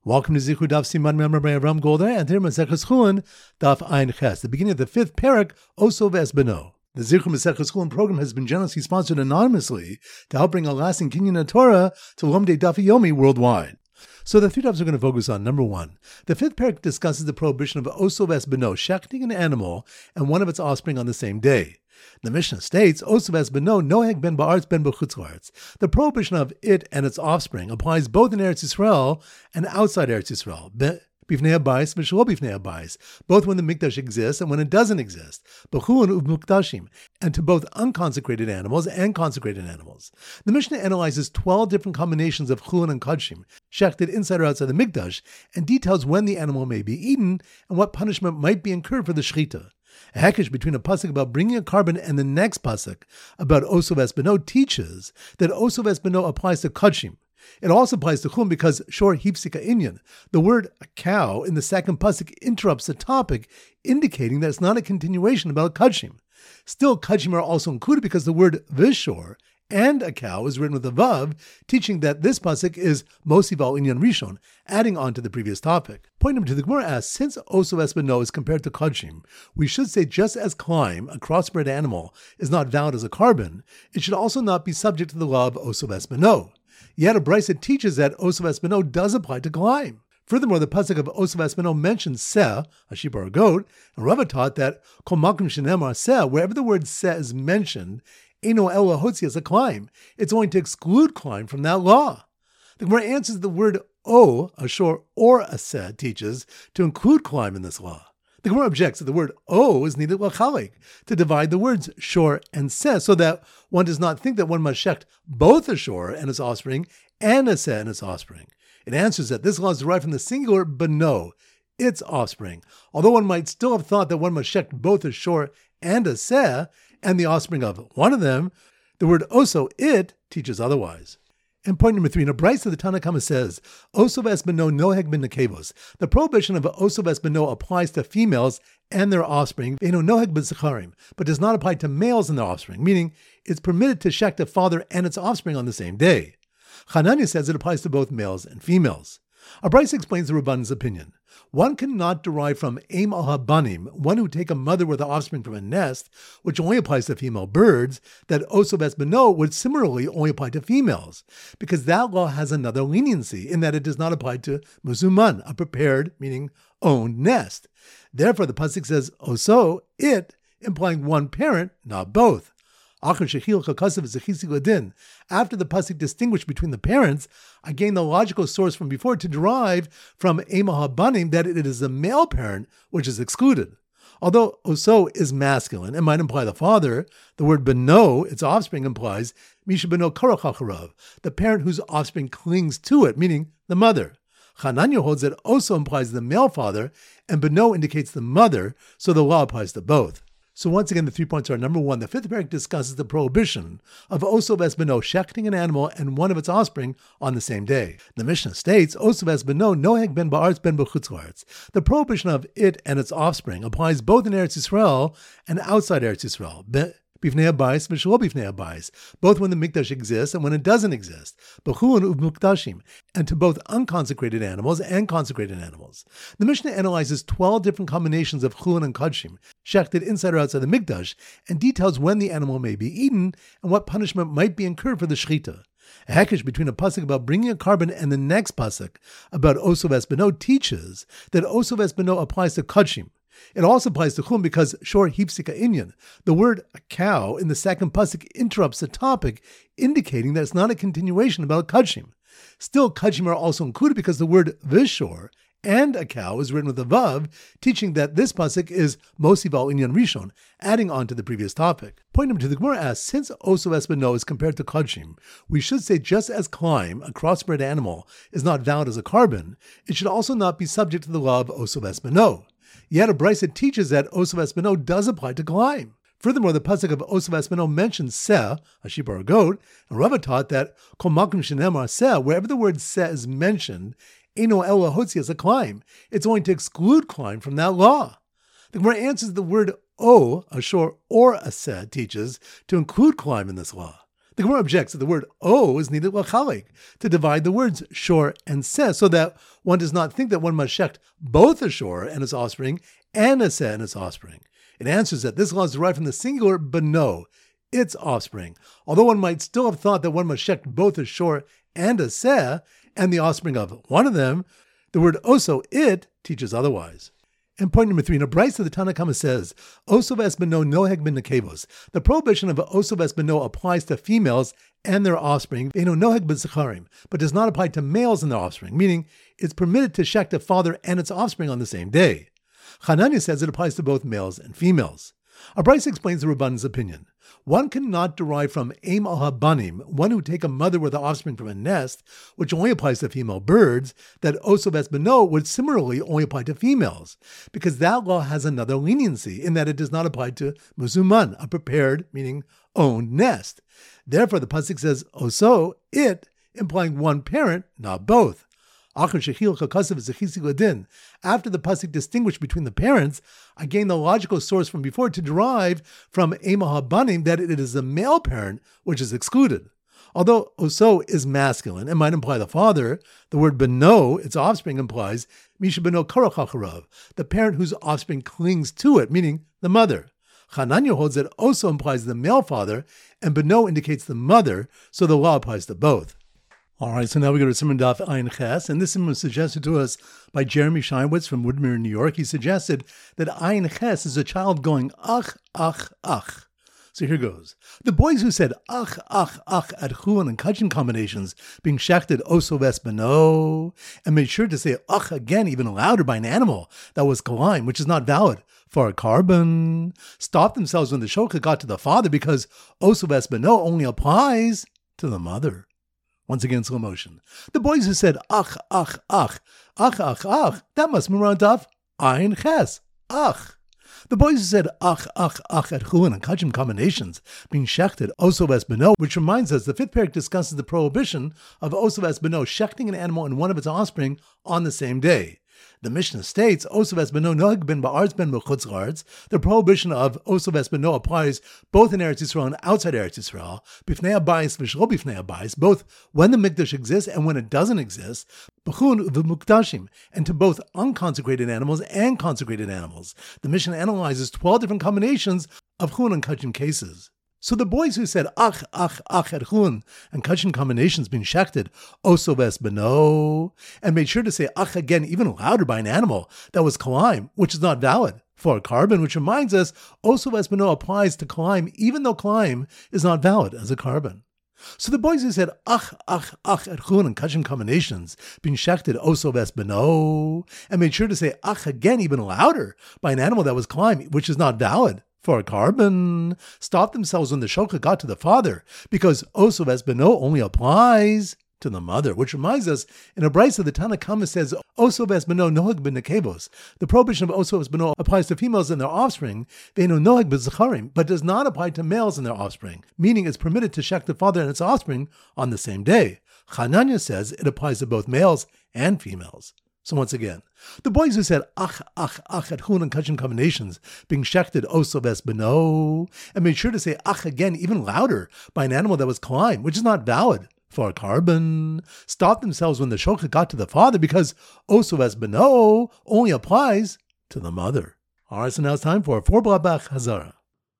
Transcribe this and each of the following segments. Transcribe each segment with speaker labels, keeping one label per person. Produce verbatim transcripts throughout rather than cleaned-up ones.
Speaker 1: Welcome to Zichud Daf Siman Member by Avram Golder and here Maseches Chulin Daf Ein Ches, the beginning of the fifth parak, Oso Ves Beno. The Zichud Maseches Chulin program has been generously sponsored anonymously to help bring a lasting Kinyan Torah to Lomdei Daf Yomi worldwide. So the three dafs are going to focus on number one. The fifth parak discusses the prohibition of Oso Ves Beno, shechting an animal and one of its offspring on the same day. The Mishnah states, Oso Ves Beno noheg ben ba'aretz ben b'chutz la'aretz. The prohibition of it and its offspring applies both in Eretz Yisrael and outside Eretz Yisrael. Bifnei habayis v'shelo bifnei habayis, both when the mikdash exists and when it doesn't exist. B'chulin u'mukdashim, and to both unconsecrated animals and consecrated animals. The Mishnah analyzes twelve different combinations of chulin and kadshim, shechted inside or outside the mikdash, and details when the animal may be eaten and what punishment might be incurred for the shechita. A hekesh between a pasuk about bringing a carbon and the next pasuk about Oso Ves Beno teaches that Oso Ves Beno applies to kadshim. It also applies to chum because shor hipsika inyan. The word a cow in the second pasuk interrupts the topic, indicating that it's not a continuation about kadshim. Still, kadshim are also included because the word vishor and a cow is written with a vav, teaching that this pasuk is mosiv al inyan rishon, adding on to the previous topic. Point number two, the Gemara asks, since Oso Ves Beno is compared to kadshim, we should say just as climb, a crossbred animal, is not valid as a carbon, it should also not be subject to the law of Oso Ves Beno. Yet a brisa teaches that Oso Ves Beno does apply to climb. Furthermore, the pasuk of Oso Ves Beno mentions seh, a sheep or a goat, and Rava taught that kol makom shenemar seh, wherever the word seh is mentioned, Eino ela hotzi as a climb. It's going to exclude climb from that law. The Gemara answers the word o, a shor, or a seh teaches to include climb in this law. The Gemara objects that the word o is needed l'chalik, to divide the words shor and seh, so that one does not think that one must shecht both a shor and its offspring and a seh and its offspring. It answers that this law is derived from the singular beno, its offspring, although one might still have thought that one must shecht both a shor and a seh, and the offspring of one of them. The word oso, it, teaches otherwise. And point number three, in a brisa, the Tanna Kama says, Oso Ves Beno noheg ben nekevos. The prohibition of Oso Ves Beno applies to females and their offspring, ve'eno noheg ben zecharim, but does not apply to males and their offspring, meaning it's permitted to shecht a father and its offspring on the same day. Hananya says it applies to both males and females. A brisa explains the Rabban's opinion. One cannot derive from aim al habanim, one who take a mother with the offspring from a nest, which only applies to female birds, that Oso Ves Beno would similarly only apply to females, because that law has another leniency in that it does not apply to muzuman, a prepared, meaning owned nest. Therefore, the pasuk says oso, it, implying one parent, not both. After the pasuk distinguished between the parents, I gained the logical source from before to derive from Ema Habanim that it is the male parent which is excluded. Although oso is masculine and might imply the father, the word beno, its offspring, implies Misha beno karachacharav, the parent whose offspring clings to it, meaning the mother. Hananya holds that oso implies the male father and beno indicates the mother, so the law applies to both. So once again, the three points are, number one, the fifth parak discusses the prohibition of Oso Ves Beno, shechting an animal and one of its offspring on the same day. The Mishnah states, Oso Ves Beno noheg ben ba'aretz ben b'chutz la'aretz. The prohibition of it and its offspring applies both in Eretz Yisrael and outside Eretz Yisrael. Bifnei habayis v'shelo bifnei habayis, both when the mikdash exists and when it doesn't exist. B'chulin u'mukdashim, and to both unconsecrated animals and consecrated animals. The Mishnah analyzes twelve different combinations of chulin and kadshim, shechted inside or outside the mikdash, and details when the animal may be eaten and what punishment might be incurred for the shechita. A hekesh between a pasuk about bringing a carbon and the next pasuk about Oso Ves Beno teaches that Oso Ves Beno applies to kadshim. It also applies to chum because shor hipsika inyan. The word a cow in the second pasuk interrupts the topic, indicating that it's not a continuation about kadshim. Still, kadshim are also included because the word vishor and a cow is written with a vav, teaching that this pasuk is mosiv al inyan rishon, adding on to the previous topic. Point number two, the Gemara asks, since Oso Ves Beno is compared to kadshim, we should say just as climb, a crossbred animal, is not valid as a carbon, it should also not be subject to the law of Oso Ves Beno. Yet a brisa teaches that Oso Ves Beno does apply to climb. Furthermore, the pasuk of Oso Ves Beno mentions seh, a sheep or a goat, and Rava taught that kol makom shenemar seh, wherever the word seh is mentioned, Eino ela hotzi as a climb. It's going to exclude climb from that law. The Gemara answers the word o, a shor, or a seh teaches to include climb in this law. The Gemara objects that the word o is needed lachalek, to divide the words shor and seh, so that one does not think that one must shecht both a shor and its offspring and a seh and its offspring. It answers that this law is derived from the singular beno, its offspring, although one might still have thought that one must shecht both a shor and a seh, and the offspring of one of them. The word oso, it, teaches otherwise. And point number three, in a Brisa, the Tanna Kama says, Oso ves beno noheg bin nekevos. The prohibition of Oso ves beno applies to females and their offspring, eno noheg bin zecharim, but does not apply to males and their offspring, meaning it's permitted to shecht a father and its offspring on the same day. Hananya says it applies to both males and females. A Brisa explains the Rabban's opinion. One cannot derive from aim al habanim, one who take a mother with the offspring from a nest, which only applies to female birds, that oso ves beno would similarly only apply to females, because that law has another leniency in that it does not apply to muzuman, a prepared, meaning owned nest. Therefore, the pasuk says oso, it, implying one parent, not both. After the pasuk distinguished between the parents, I gain the logical source from before to derive from ema habanim that it is the male parent which is excluded. Although oso is masculine and might imply the father, the word beno, its offspring, implies misha beno korach acharav, the parent whose offspring clings to it, meaning the mother. Hananya holds that oso implies the male father, and beno indicates the mother, so the law applies to both. All right, so now we go to Simon Daf Ayin Ches, and this Simon was suggested to us by Jeremy Scheinwitz from Woodmere, New York. He suggested that Ayin Ches is a child going ach, ach, ach. So here goes. The boys who said ach, ach, ach at chuan and kachin combinations being shechted oso ves beno, and made sure to say ach again even louder by an animal that was kalaim, which is not valid for a carbon, stopped themselves when the shochet got to the father because oso ves beno only applies to the mother. Once again, slow motion. The boys who said, ach, ach, ach, ach, ach, ach, that must be around daf ayin ches, ach. The boys who said, ach, ach, ach, at chuan and kachim combinations, being shechted, oso ves beno, which reminds us the fifth parak discusses the prohibition of oso ves beno, shechting an animal and one of its offspring on the same day. The Mishnah states, oso ves beno noheg ben ba'aretz ben b'chutz la'aretz. The prohibition of oso ves beno applies both in Eretz Yisrael and outside Eretz Yisrael, bifnei habayis v'shlo bifnei habayis, both when the mikdash exists and when it doesn't exist, b'chun v'mukdashim, and to both unconsecrated animals and consecrated animals. The Mishnah analyzes twelve different combinations of chun and kachim cases. So the boys who said ach, ach, ach at chun and kachin combinations being shechted oso ves beno, and made sure to say ach again even louder by an animal that was kalaim, which is not valid for a carbon, which reminds us oso ves beno applies to kalaim even though kalaim is not valid as a carbon. So the boys who said ach, ach, ach at chun and kachin combinations being shechted oso ves beno, and made sure to say ach again even louder by an animal that was kalaim, which is not valid for a carbon, stopped themselves when the shochet got to the father, because oso ves beno only applies to the mother, which reminds us, in a Brisa, the Tanna Kama says, oso ves beno noheg ben nekevos. The prohibition of oso ves beno applies to females and their offspring, ve'eno noheg ben zecharim, but does not apply to males and their offspring, meaning it's permitted to shech the father and its offspring on the same day. Hananya says it applies to both males and females. So once again, the boys who said ach, ach, ach at chun and kachim combinations being shechted oso ves beno, and made sure to say ach again even louder by an animal that was kalaim, which is not valid for a carbon, stopped themselves when the shochet got to the father because oso ves beno only applies to the mother. All right, so now it's time for a four blabach hazara.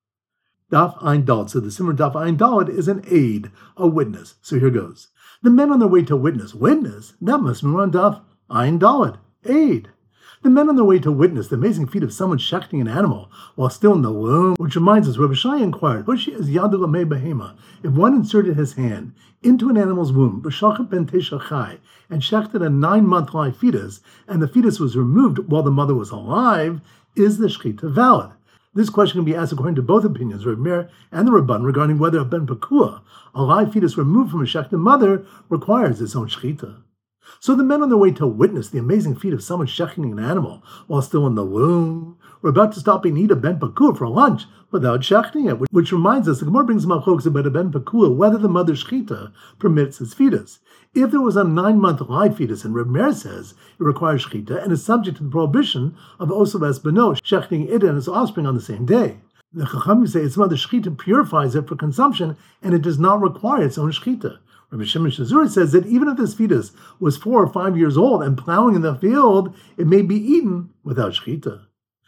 Speaker 1: Daf Ayin Dalet. So the Simmer Daf Ayin Dalet is an aid, a witness. So here goes. The men on their way to witness. Witness? That must be on Daf Ayin Dalet, aid. The men on their way to witness the amazing feat of someone shechting an animal while still in the womb, which reminds us, Rabbi Shai inquired, Hoshi is yadu lamei behema, if one inserted his hand into an animal's womb, b'shachet ben tesha chai, and shechted a nine-month live fetus, and the fetus was removed while the mother was alive, is the shechita valid? This question can be asked according to both opinions, Rabbi Meir and the Rabban, regarding whether a ben pakua, a live fetus removed from a shechted mother, requires its own shechita. So the men on their way to witness the amazing feat of someone shechting an animal while still in the womb were about to stop and eat a ben pakua for lunch without shechting it, which reminds us the Gemara brings machlokas about a ben pakua whether the mother's shechita permits his fetus. If there was a nine-month live fetus, and Reb Meir says it requires shechita and is subject to the prohibition of oso ves beno, shechting it and its offspring on the same day. The Chachamim say its mother shechita purifies it for consumption, and it does not require its own shechita. Rabbi Shimon Shazuri says that even if this fetus was four or five years old and plowing in the field, it may be eaten without shechita.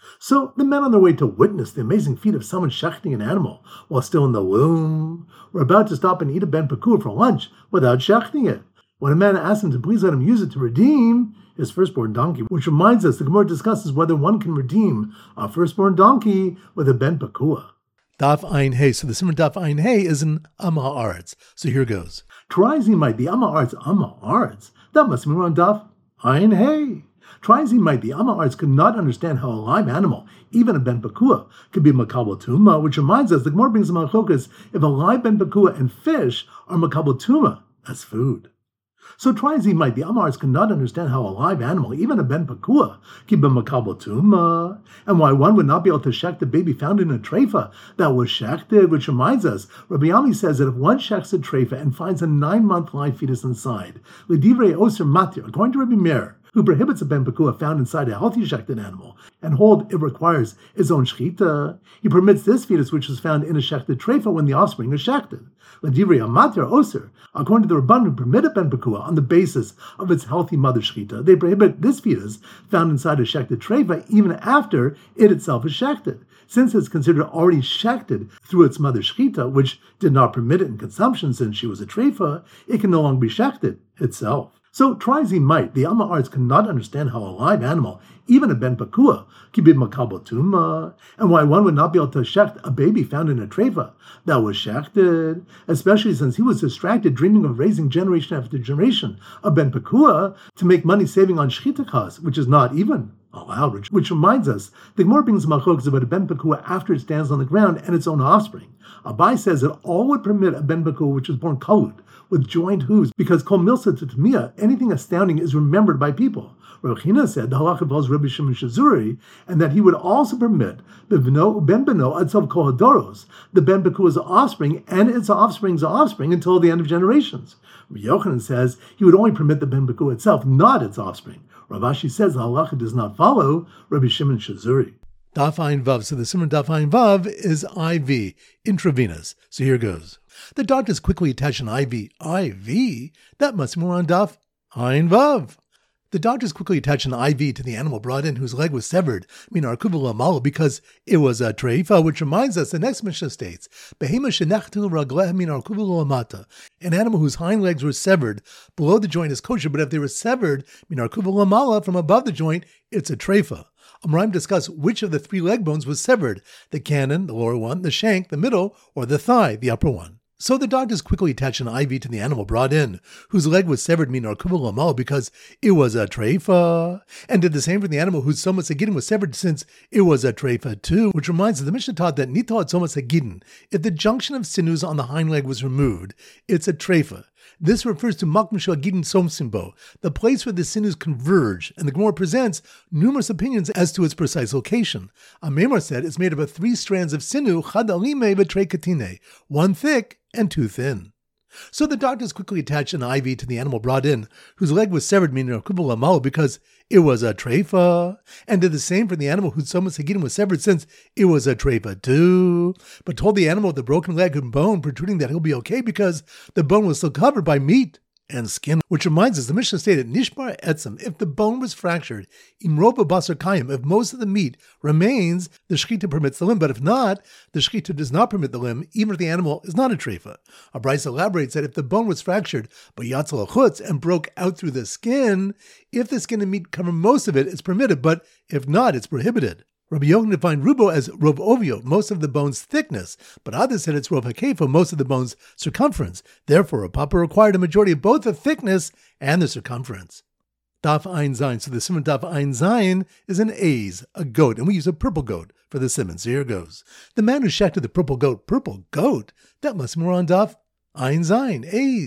Speaker 1: So the men on their way to witness the amazing feat of someone shechting an animal while still in the womb were about to stop and eat a ben pakur for lunch without shechting it. When a man asked him to please let him use it to redeem his firstborn donkey, which reminds us the Gemara discusses whether one can redeem a firstborn donkey with a ben pakua. Daf Ein Hey. So the Simon Daf Ein Hey is an Amma Haaretz. So here goes. Trizim might the Amma Haaretz Amma Haaretz. That must mean we're on Daf Ein Hey. Trizim might the Amma Haaretz could not understand how a live animal, even a ben pakua, could be makabel tuma, which reminds us the Gemara brings a malchokas if a live ben pakua and fish are makabel tuma as food. So Trizim might the Amma Haaretz could not understand how a live animal, even a ben pakua, could be makabel tuma, and why one would not be able to shech the baby found in a treifa that was shechted, which reminds us, Rabbi Ami says that if one shechs a treifa and finds a nine-month live fetus inside, l'divrei oser matir, according to Rabbi Meir, who prohibits a ben pakua found inside a healthy shechted animal, and hold it requires its own shechita, he permits this fetus which was found in a shechted treifa when the offspring is shechted. L'divrei amatir oser, according to the Rabban who permit a ben pakua on the basis of its healthy mother shechita, they prohibit this fetus found inside a shechted treifa even after it itself is shechted. Since it's considered already shechted through its mother shechita, which did not permit it in consumption since she was a treifa, it can no longer be shechted itself. So Trizim might, the Amma Haaretz cannot understand how a live animal, even a ben pakua, could be makabel tuma, and why one would not be able to shecht a baby found in a treifa that was shechted, especially since he was distracted dreaming of raising generation after generation a ben pakua to make money saving on shechita costs, which is not even allowed, which, which reminds us, the Gemara brings malchokas about a ben pakua after it stands on the ground and its own offspring. Abai says that all would permit a ben pakua which was born kalut, with joined hooves, because kol milsa to tamia, anything astounding is remembered by people. Rav China said the halacha involves Rabbi Shimon Shazuri, and that he would also permit ben beno adsav kol hadoros, the ben pakua's offspring and its offspring's offspring until the end of generations. Rabbi Yochanan says he would only permit the ben pakua itself, not its offspring. Rav Ashi says the halacha does not follow Rabbi Shimon Shazuri. Daf Ayin Vav. So the Simon Daf Ayin Vav is I V, intravenous. So here goes. The doctors quickly attach an I V. I V? That must be more on Daf Ayin Vav. The doctors quickly attach an I V to the animal brought in whose leg was severed, minar kuvel amal, because it was a treifa, which reminds us, the next Mishnah states, Behema shenechtu ragleh minar kuvel amata, an animal whose hind legs were severed below the joint is kosher, but if they were severed minar kuvel amala from above the joint, it's a treifa. Amraim discuss which of the three leg bones was severed, the cannon, the lower one, the shank, the middle, or the thigh, the upper one. So the doctors quickly attached an I V to the animal brought in, whose leg was severed minar kuvel amal, because it was a treifa, and did the same for the animal whose somas hagidin was severed, since it was a treifa too, which reminds us the Mishnah taught that nitah somas hagidin, if the junction of sinews on the hind leg was removed, it's a treifa. This refers to Makam Shagidin Somsimbo, the place where the sinews converge, and the Gemara presents numerous opinions as to its precise location. Amemar said it's made up of three strands of sinew, chad alime v'trei katine, one thick and two thin. So the doctors quickly attached an I V to the animal brought in, whose leg was severed minar kuvel amal, because it was a treifa, and did the same for the animal whose somas hagidin was severed, since it was a treifa too, but told the animal with the broken leg and bone protruding that he'll be okay because the bone was still covered by meat and skin, which reminds us, the Mishnah stated, Nishbar etzem, if the bone was fractured, imroba basar kayim, if most of the meat remains, the shechita permits the limb, but if not, the shechita does not permit the limb, even if the animal is not a treifa. A Bryce elaborates that if the bone was fractured, but yatzal achutz, and broke out through the skin, if the skin and meat cover most of it, it's permitted, but if not, it's prohibited. Rabbi Yochanan defined rubo as rov ovio, most of the bone's thickness, but others said it's rov hakefo, most of the bone's circumference. Therefore, a papa required a majority of both the thickness and the circumference. Daf Ein Zayin. So the simon Daf Ein Zayin is an A's, a goat, and we use a purple goat for the simon. So here goes. The man who shechted the purple goat, purple goat, that must be more on Daf Ein Zayin, A's.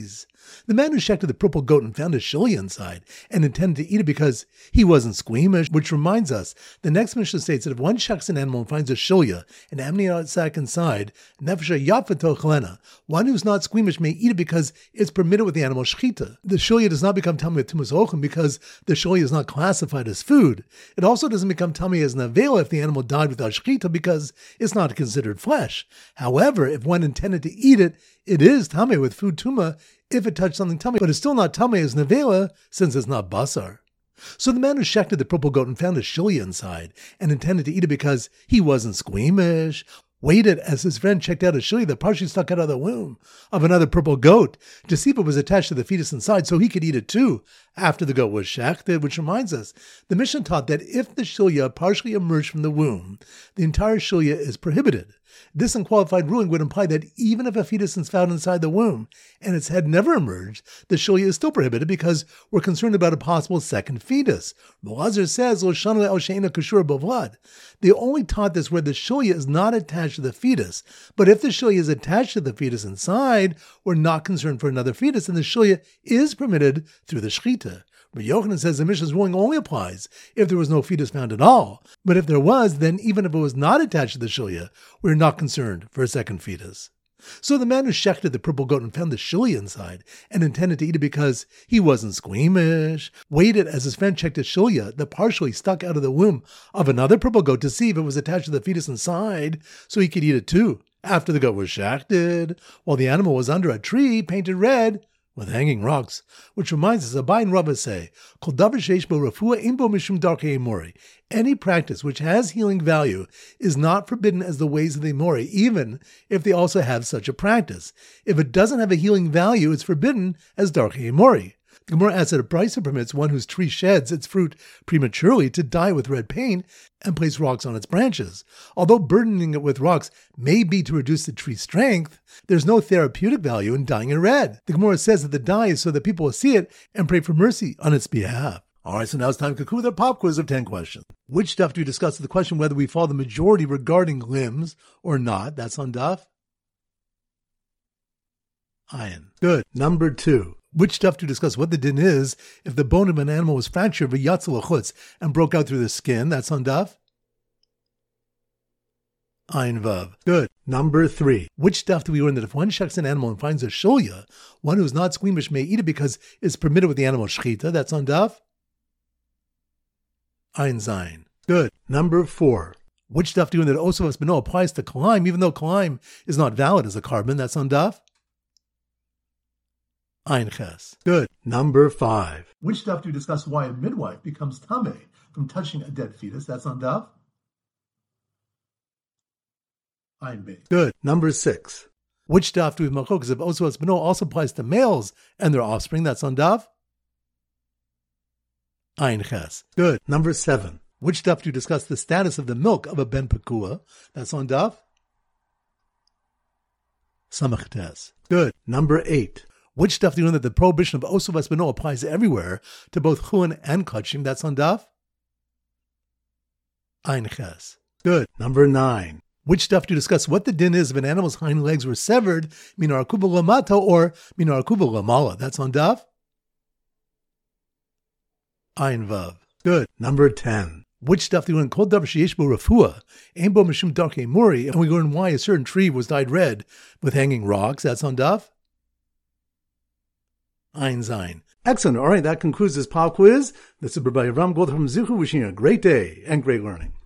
Speaker 1: The man who shechted the purple goat and found a shilya inside and intended to eat it because he wasn't squeamish, which reminds us, the next Mishnah states that if one shechs an animal and finds a shilya, an amniotic sac inside, nefesh yafato chalena, one who's not squeamish may eat it because it's permitted with the animal shechita. The shilya does not become tummy with tumas ochem because the shilya is not classified as food. It also doesn't become tummy as nevela if the animal died without shechita because it's not considered flesh. However, if one intended to eat it, it is tummy with food tuma if it touched something tummy, but it's still not tummy as nevela since it's not basar. So the man who shechted the purple goat and found a shilya inside and intended to eat it because he wasn't squeamish, waited as his friend checked out a shilya that partially stuck out of the womb of another purple goat to see if it was attached to the fetus inside so he could eat it too after the goat was shechted, which reminds us, the Mishnah taught that if the shilya partially emerged from the womb, the entire shilya is prohibited. This unqualified ruling would imply that even if a fetus is found inside the womb and its head never emerged, the shilya is still prohibited because we're concerned about a possible second fetus. Belazar says, they only taught this where the shilya is not attached to the fetus, but if the shilya is attached to the fetus inside, we're not concerned for another fetus, and the shilya is permitted through the shechita. But Yochanan says the Mishnah's ruling only applies if there was no fetus found at all. But if there was, then even if it was not attached to the shilya, we're not concerned for a second fetus. So the man who shechted the purple goat and found the shilya inside and intended to eat it because he wasn't squeamish, waited as his friend checked a shilya that partially stuck out of the womb of another purple goat to see if it was attached to the fetus inside so he could eat it too after the goat was shechted, while the animal was under a tree painted red with hanging rocks, which reminds us, Abai and Rava say, any practice which has healing value is not forbidden as the ways of the Amori, even if they also have such a practice. If it doesn't have a healing value, it's forbidden as Darkei Amori. The Gemara adds that a brisa permits one whose tree sheds its fruit prematurely to dye with red paint and place rocks on its branches. Although burdening it with rocks may be to reduce the tree's strength, there's no therapeutic value in dyeing it red. The Gemara says that the dye is so that people will see it and pray for mercy on its behalf. All right, so now it's time to conclude our pop quiz of ten questions. Which stuff do we discuss? The question whether we follow the majority regarding limbs or not. That's on Daf Ayin. Good. Number two. Which stuff to discuss what the din is if the bone of an animal was fractured v'yatzel achutz and broke out through the skin. That's on Daf Ayin Vav. Good. Number three. Which stuff do we learn that if one shechs an animal and finds a shilya, one who's not squeamish may eat it because it's permitted with the animal shechita. That's on Daf Ayin Zayin. Good. Number four. Which stuff do we learn that Osov Espino applies to kalaim even though kalaim is not valid as a carbon. That's on Daf Ayin Ches. Good. Number five. Which stuff do you discuss why a midwife becomes tameh from touching a dead fetus? That's on Daf Ayin Beit. Good. Number six. Which stuff do we have machlokas if Osov Espino also applies to males and their offspring? That's on Daf Ayin Ches. Good. Number seven. Which stuff do you discuss the status of the milk of a ben pekua? That's on Daf Samach Tes. Good. Number eight. Which stuff do you know that the prohibition of Osov Espino applies everywhere to both Chulin and Kachim? That's on Daf Ayin Ches. Good. Number nine. Which stuff do you discuss what the din is if an animal's hind legs were severed, minar kuba lamata or minar kuba lamala? That's on Daf Ayin Vav. Good. Number ten. Which stuff do you learn? Kol davar sheyesh bo refuah, ein bo mishum darkei muri, and we learn why a certain tree was dyed red with hanging rocks. That's on Daf Ayin Zayin. Excellent. All right, that concludes this pop quiz. This is Rabbi Avram Goldberg from Zichu, wishing you a great day and great learning.